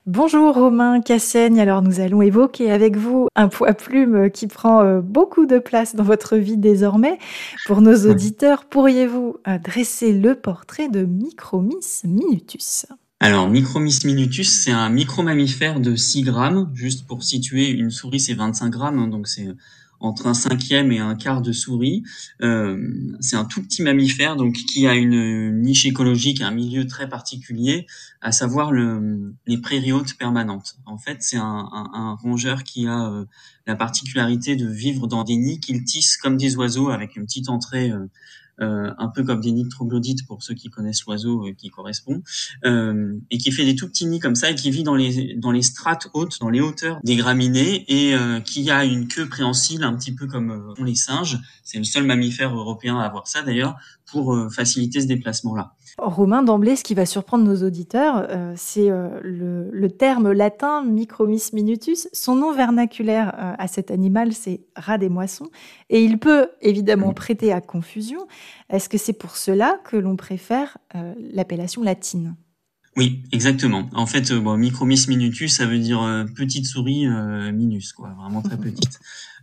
Bonjour Romain Cassaigne, alors nous allons évoquer avec vous un poids plume qui prend beaucoup de place dans votre vie désormais. Pour nos auditeurs, pourriez-vous dresser le portrait de Micromis minutus? Alors, Micromis minutus, c'est un micromammifère de 6 grammes. Juste pour situer, une souris, c'est 25 grammes, hein, donc c'est entre un cinquième et un quart de souris. C'est un tout petit mammifère, donc qui a une niche écologique, un milieu très particulier, à savoir les prairies hautes permanentes. En fait, c'est un rongeur qui a la particularité de vivre dans des nids qu'il tisse comme des oiseaux, avec une petite entrée un peu comme des nids de troglodytes pour ceux qui connaissent l'oiseau qui correspond, et qui fait des tout petits nids comme ça et qui vit dans les strates hautes, dans les hauteurs des graminées, et qui a une queue préhensile un petit peu comme ont les singes. C'est le seul mammifère européen à avoir ça d'ailleurs, pour faciliter ce déplacement-là. Romain, d'emblée, ce qui va surprendre nos auditeurs, c'est le terme latin Micromis minutus. Son nom vernaculaire à cet animal, c'est rat des moissons, et il peut évidemment prêter à confusion. Est-ce que c'est pour cela que l'on préfère l'appellation latine? Oui, exactement. En fait, Micromis minutus, ça veut dire petite souris minus, quoi, vraiment très petite.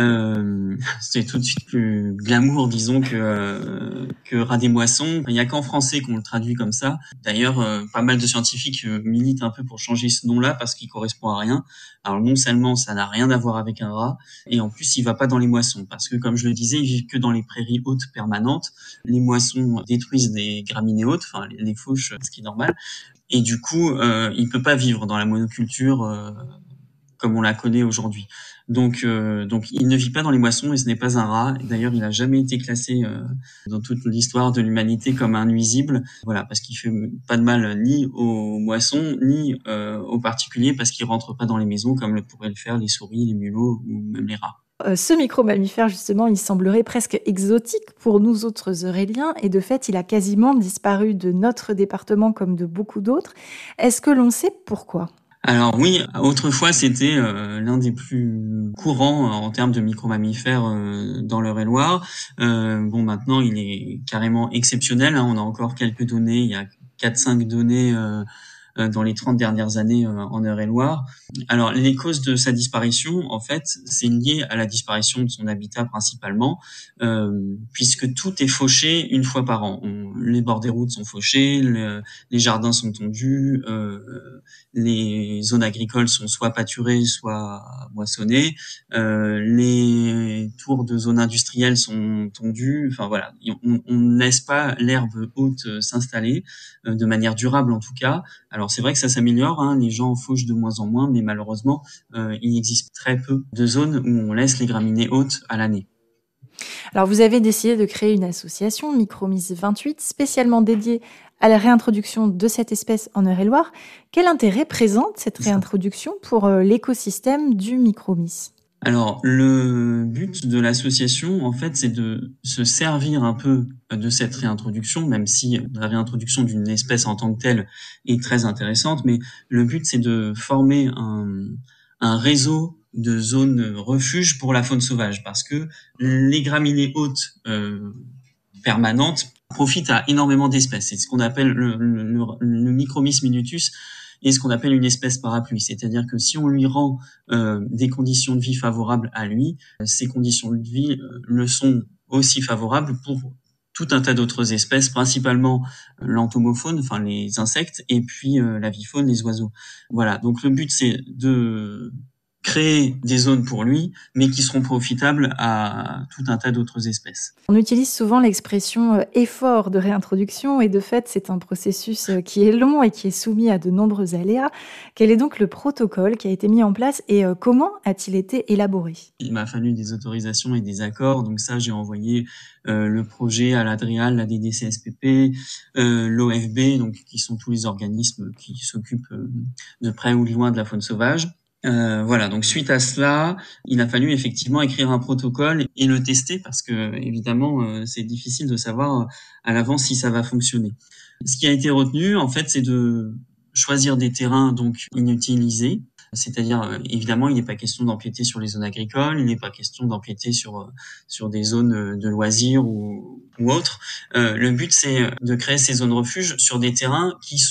C'est tout de suite plus glamour, disons, que rat des moissons. Il n'y a qu'en français qu'on le traduit comme ça. D'ailleurs, pas mal de scientifiques militent un peu pour changer ce nom-là parce qu'il correspond à rien. Alors non seulement ça n'a rien à voir avec un rat, et en plus il va pas dans les moissons parce que, comme je le disais, il vit que dans les prairies hautes permanentes. Les moissons détruisent des graminées hautes, enfin les fauches, ce qui est normal. Et du coup, il peut pas vivre dans la monoculture comme on la connaît aujourd'hui. Donc il ne vit pas dans les moissons et ce n'est pas un rat. D'ailleurs, il n'a jamais été classé dans toute l'histoire de l'humanité comme un nuisible. Voilà, parce qu'il fait pas de mal ni aux moissons ni aux particuliers, parce qu'il rentre pas dans les maisons comme le pourraient le faire les souris, les mulots ou même les rats. Ce micro-mammifère, justement, il semblerait presque exotique pour nous autres Euréliens, et de fait, il a quasiment disparu de notre département comme de beaucoup d'autres. Est-ce que l'on sait pourquoi? Alors oui, autrefois c'était l'un des plus courants en termes de micro-mammifères dans l'Eure-et-Loir. Maintenant il est carrément exceptionnel, hein. On a encore quelques données, il y a 4-5 données dans les 30 dernières années en Eure-et-Loir. Alors, les causes de sa disparition, en fait, c'est lié à la disparition de son habitat principalement, puisque tout est fauché une fois par an. Les bords des routes sont fauchés, les jardins sont tondus, les zones agricoles sont soit pâturées, soit moissonnées, les tours de zones industrielles sont tondues. Enfin voilà, on ne laisse pas l'herbe haute s'installer de manière durable en tout cas. Alors c'est vrai que ça s'améliore, hein, les gens fauchent de moins en moins, mais malheureusement, il existe très peu de zones où on laisse les graminées hautes à l'année. Alors, vous avez décidé de créer une association, Micromis 28, spécialement dédiée à la réintroduction de cette espèce en Eure-et-Loir. Quel intérêt présente cette réintroduction pour l'écosystème du Micromis? Alors, le but de l'association, en fait, c'est de se servir un peu de cette réintroduction, même si la réintroduction d'une espèce en tant que telle est très intéressante, mais le but, c'est de former un réseau de zones refuges pour la faune sauvage, parce que les graminées hautes permanentes profitent à énormément d'espèces. C'est ce qu'on appelle le Micromis minutus, et ce qu'on appelle une espèce parapluie. C'est-à-dire que si on lui rend des conditions de vie favorables à lui, ces conditions de vie le sont aussi favorables pour tout un tas d'autres espèces, principalement l'entomofaune, enfin les insectes, et puis l'avifaune, les oiseaux. Voilà, donc le but c'est de créer des zones pour lui, mais qui seront profitables à tout un tas d'autres espèces. On utilise souvent l'expression effort de réintroduction, et de fait, c'est un processus qui est long et qui est soumis à de nombreux aléas. Quel est donc le protocole qui a été mis en place et comment a-t-il été élaboré? Il m'a fallu des autorisations et des accords, donc ça j'ai envoyé le projet à l'Adrial, la DDCSPP, l'OFB, donc qui sont tous les organismes qui s'occupent de près ou de loin de la faune sauvage. Voilà, donc suite à cela, il a fallu effectivement écrire un protocole et le tester, parce que évidemment c'est difficile de savoir à l'avance si ça va fonctionner. Ce qui a été retenu, en fait, c'est de choisir des terrains donc inutilisés. C'est-à-dire, évidemment, il n'est pas question d'empiéter sur les zones agricoles, il n'est pas question d'empiéter sur des zones de loisirs ou autres. Le but, c'est de créer ces zones refuges sur des terrains qui sont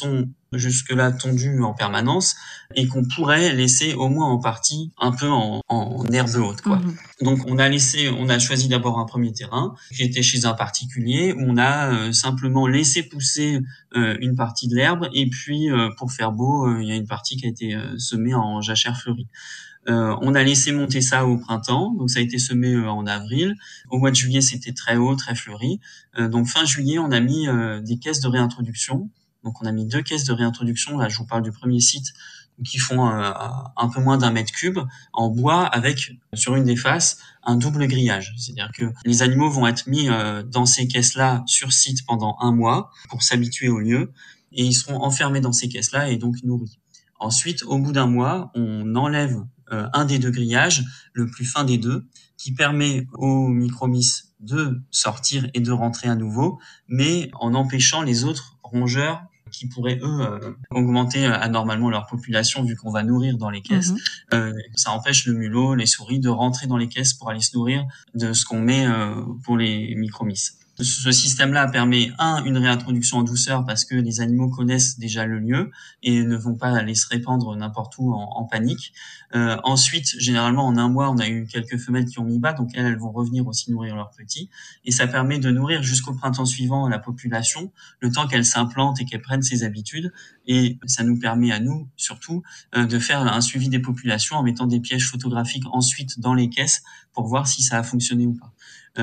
jusque-là tondu en permanence et qu'on pourrait laisser au moins en partie un peu en herbe haute, quoi. Donc on a choisi d'abord un premier terrain qui était chez un particulier où on a simplement laissé pousser une partie de l'herbe et puis pour faire beau, il y a une partie qui a été semée en jachère fleurie. On a laissé monter ça au printemps, donc ça a été semé en avril. Au mois de juillet, c'était très haut, très fleuri. Donc fin juillet, on a mis des caisses de réintroduction. Donc on a mis 2 caisses de réintroduction. Là, je vous parle du premier site, qui font un peu moins d'1 mètre cube en bois avec sur une des faces un double grillage. C'est-à-dire que les animaux vont être mis dans ces caisses-là sur site pendant 1 mois pour s'habituer au lieu et ils seront enfermés dans ces caisses-là et donc nourris. Ensuite, au bout d'1 mois, on enlève un des 2 grillages, le plus fin des 2, qui permet aux micromys de sortir et de rentrer à nouveau, mais en empêchant les autres rongeurs qui pourraient, eux, augmenter anormalement leur population vu qu'on va nourrir dans les caisses. Ça empêche le mulot, les souris de rentrer dans les caisses pour aller se nourrir de ce qu'on met pour les micromys. Ce système-là permet, une réintroduction en douceur parce que les animaux connaissent déjà le lieu et ne vont pas aller se répandre n'importe où en panique. Ensuite, généralement, en 1 mois, on a eu quelques femelles qui ont mis bas, donc elles vont revenir aussi nourrir leurs petits. Et ça permet de nourrir jusqu'au printemps suivant la population, le temps qu'elle s'implante et qu'elle prenne ses habitudes. Et ça nous permet à nous, surtout, de faire un suivi des populations en mettant des pièges photographiques ensuite dans les caisses pour voir si ça a fonctionné ou pas.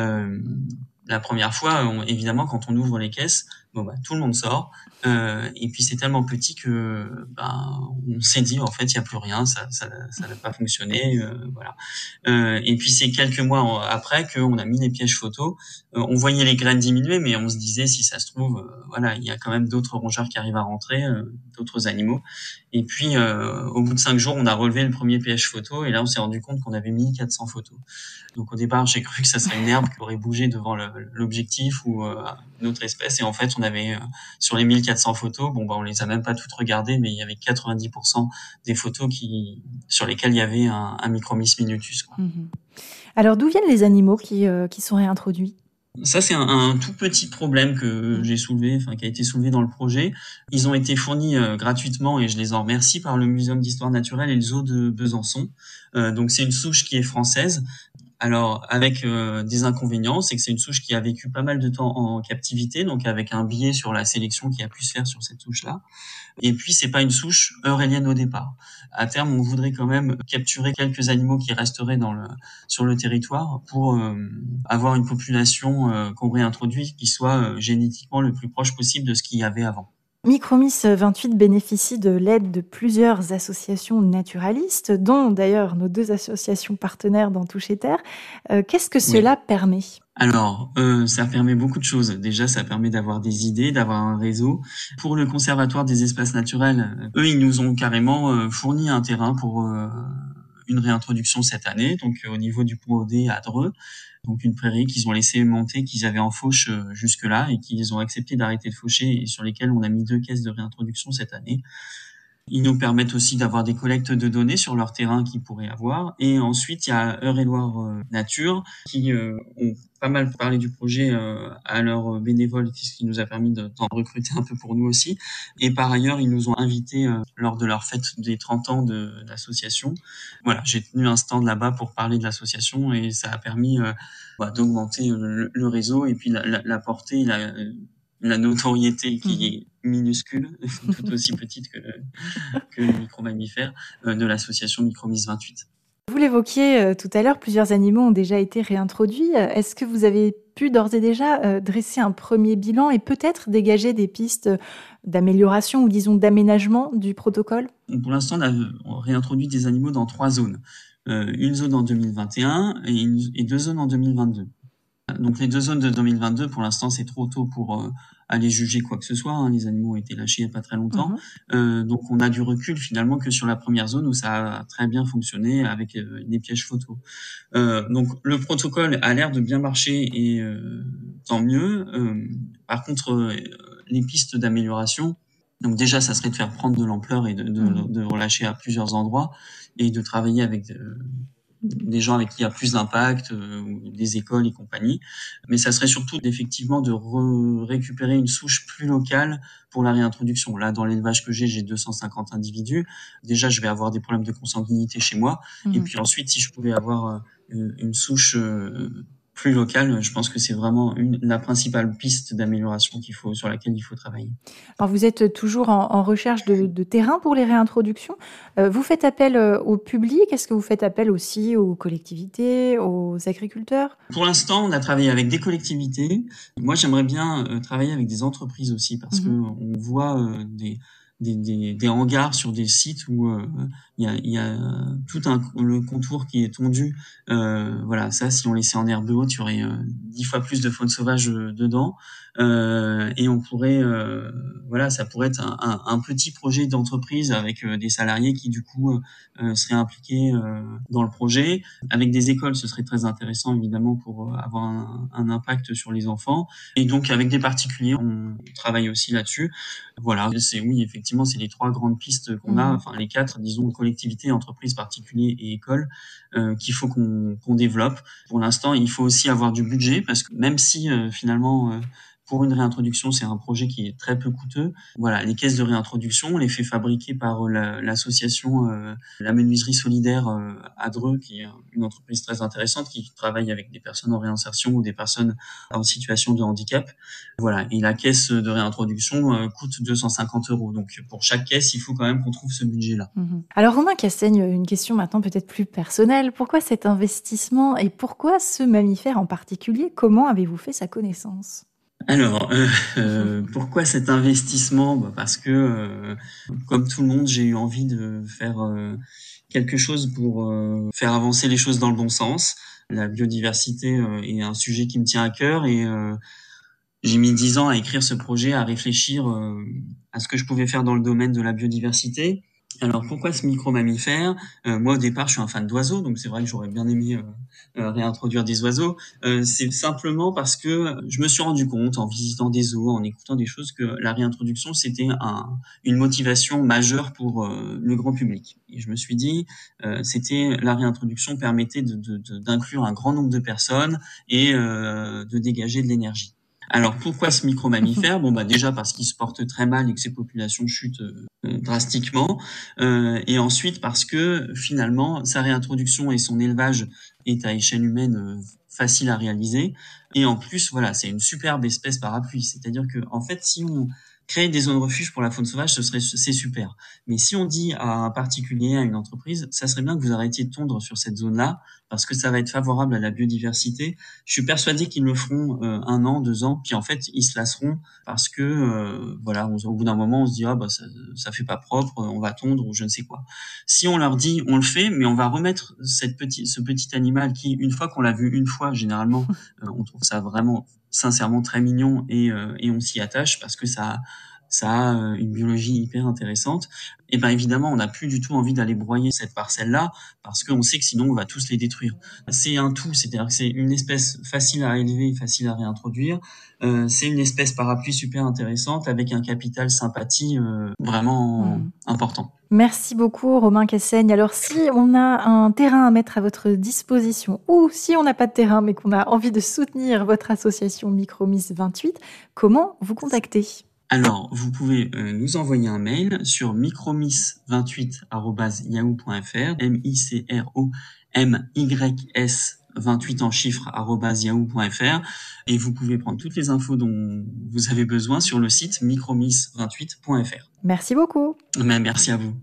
La première fois, évidemment, quand on ouvre les caisses, tout le monde sort. Et puis c'est tellement petit que on s'est dit en fait il y a plus rien, ça n'a pas fonctionné, voilà. Et puis c'est quelques mois après qu'on a mis les pièges photos. On voyait les graines diminuer, mais on se disait si ça se trouve, il y a quand même d'autres rongeurs qui arrivent à rentrer, d'autres animaux. Et puis au bout de 5 jours, on a relevé le premier piège photo et là on s'est rendu compte qu'on avait mis 400 photos. Donc au départ, j'ai cru que ça serait une herbe qui aurait bougé devant l'objectif ou une autre espèce. Et en fait, on avait sur les 1400 photos, on les a même pas toutes regardées, mais il y avait 90% des photos sur lesquelles il y avait un Micromys minutus, quoi. Alors d'où viennent les animaux qui sont réintroduits ? Ça, c'est un tout petit problème que j'ai soulevé, qui a été soulevé dans le projet. Ils ont été fournis gratuitement et je les en remercie par le Muséum d'histoire naturelle et le zoo de Besançon. Donc c'est une souche qui est française. Alors, avec des inconvénients, c'est que c'est une souche qui a vécu pas mal de temps en captivité, donc avec un biais sur la sélection qui a pu se faire sur cette souche-là. Et puis, c'est pas une souche eurélienne au départ. À terme, on voudrait quand même capturer quelques animaux qui resteraient sur le territoire pour avoir une population qu'on réintroduit qui soit génétiquement le plus proche possible de ce qu'il y avait avant. Micromys 28 bénéficie de l'aide de plusieurs associations naturalistes, dont d'ailleurs nos 2 associations partenaires dans Toucher Terre. Qu'est-ce que cela permet ? Alors, ça permet beaucoup de choses. Déjà, ça permet d'avoir des idées, d'avoir un réseau. Pour le Conservatoire des espaces naturels, eux, ils nous ont carrément fourni un terrain pour une réintroduction cette année, donc au niveau du Pont-Audet à Dreux. Donc une prairie qu'ils ont laissé monter, qu'ils avaient en fauche jusque-là et qu'ils ont accepté d'arrêter de faucher et sur lesquelles on a mis 2 caisses de réintroduction cette année. Ils nous permettent aussi d'avoir des collectes de données sur leur terrain qu'ils pourraient avoir. Et ensuite, il y a Eure-et-Loir Nature qui ont pas mal parlé du projet à leurs bénévoles, ce qui nous a permis d'en recruter un peu pour nous aussi. Et par ailleurs, ils nous ont invités lors de leur fête des 30 ans de l'association. Voilà, j'ai tenu un stand là-bas pour parler de l'association et ça a permis d'augmenter le réseau et puis la portée, la notoriété qui est minuscule, tout aussi petite que le micro-mammifère, de l'association Micromys 28. Vous l'évoquiez tout à l'heure, plusieurs animaux ont déjà été réintroduits. Est-ce que vous avez pu d'ores et déjà dresser un premier bilan et peut-être dégager des pistes d'amélioration ou disons d'aménagement du protocole ? Pour l'instant, on a réintroduit des animaux dans 3 zones. Une zone en 2021 et 2 zones en 2022. Donc les 2 zones de 2022, pour l'instant, c'est trop tôt pour aller juger quoi que ce soit. Hein. Les animaux ont été lâchés il n'y a pas très longtemps. Donc on a du recul finalement que sur la première zone où ça a très bien fonctionné avec des pièges photos. Donc le protocole a l'air de bien marcher et tant mieux. Par contre, les pistes d'amélioration, donc déjà ça serait de faire prendre de l'ampleur et de relâcher à plusieurs endroits et de travailler avec des gens avec qui il y a plus d'impact, des écoles et compagnie. Mais ça serait surtout effectivement de récupérer une souche plus locale pour la réintroduction. Là, dans l'élevage que j'ai 250 individus. Déjà, je vais avoir des problèmes de consanguinité chez moi. Et puis ensuite, si je pouvais avoir une souche plus locale, je pense que c'est vraiment la principale piste d'amélioration sur laquelle il faut travailler. Alors, vous êtes toujours en recherche de terrain pour les réintroductions. Vous faites appel au public. Est-ce que vous faites appel aussi aux collectivités, aux agriculteurs? Pour l'instant, on a travaillé avec des collectivités. Moi, j'aimerais bien travailler avec des entreprises aussi parce que on voit des hangars sur des sites où il y a tout le contour qui est tondu. Voilà, ça, si on laissait en herbe haute, il y aurait 10 fois plus de faune sauvage dedans. Et on pourrait, voilà, ça pourrait être un petit projet d'entreprise avec des salariés qui du coup seraient impliqués dans le projet. Avec des écoles, ce serait très intéressant évidemment pour avoir un impact sur les enfants. Et donc avec des particuliers, on travaille aussi là-dessus. Voilà, oui, effectivement, c'est les 3 grandes pistes qu'on a, enfin les 4, disons, collectivités, entreprises, particuliers et écoles, qu'il faut qu'on développe. Pour l'instant, il faut aussi avoir du budget parce que même si finalement pour une réintroduction, c'est un projet qui est très peu coûteux. Voilà, les caisses de réintroduction, on les fait fabriquer par l'association La Menuiserie Solidaire à Dreux, qui est une entreprise très intéressante qui travaille avec des personnes en réinsertion ou des personnes en situation de handicap. Voilà, et la caisse de réintroduction coûte 250 €. Donc pour chaque caisse, il faut quand même qu'on trouve ce budget-là. Alors Romain Cassaigne, une question maintenant peut-être plus personnelle. Pourquoi cet investissement et pourquoi ce mammifère en particulier? Comment avez-vous fait sa connaissance? Alors, pourquoi cet investissement? Parce que, comme tout le monde, j'ai eu envie de faire quelque chose pour faire avancer les choses dans le bon sens. La biodiversité est un sujet qui me tient à cœur et j'ai mis 10 ans à écrire ce projet, à réfléchir à ce que je pouvais faire dans le domaine de la biodiversité. Alors pourquoi ce micro-mammifère? Moi au départ je suis un fan d'oiseaux, donc c'est vrai que j'aurais bien aimé réintroduire des oiseaux. C'est simplement parce que je me suis rendu compte en visitant des zoos, en écoutant des choses, que la réintroduction c'était une motivation majeure pour le grand public. Et je me suis dit, la réintroduction permettait d'inclure un grand nombre de personnes et de dégager de l'énergie. Alors pourquoi ce micro-mammifère? Bon déjà parce qu'il se porte très mal et que ses populations chutent drastiquement, et ensuite parce que finalement sa réintroduction et son élevage est à échelle humaine facile à réaliser, et en plus voilà, c'est une superbe espèce parapluie, c'est-à-dire que en fait si on crée des zones refuge pour la faune sauvage, c'est super. Mais si on dit à un particulier, à une entreprise, ça serait bien que vous arrêtiez de tondre sur cette zone-là, parce que ça va être favorable à la biodiversité. Je suis persuadé qu'ils le feront 1 an, 2 ans, puis en fait ils se lasseront parce que voilà, au bout d'un moment on se dit ça fait pas propre, on va tondre ou je ne sais quoi. Si on leur dit on le fait, mais on va remettre ce petit animal qui, une fois qu'on l'a vu une fois, généralement on trouve ça vraiment sincèrement très mignon et on s'y attache parce que ça a une biologie hyper intéressante. Et ben évidemment, on n'a plus du tout envie d'aller broyer cette parcelle-là parce qu'on sait que sinon on va tous les détruire. C'est un tout, c'est-à-dire que c'est une espèce facile à élever, facile à réintroduire. C'est une espèce parapluie super intéressante avec un capital sympathie vraiment important. Merci beaucoup Romain Cassaigne. Alors si on a un terrain à mettre à votre disposition ou si on n'a pas de terrain mais qu'on a envie de soutenir votre association Micromiss 28, comment vous contacter? Alors, vous pouvez nous envoyer un mail sur micromiss28@yahoo.fr, MICROMYS 28 en chiffres @yahoo.fr, et vous pouvez prendre toutes les infos dont vous avez besoin sur le site micromiss28.fr. Merci beaucoup. Merci à vous.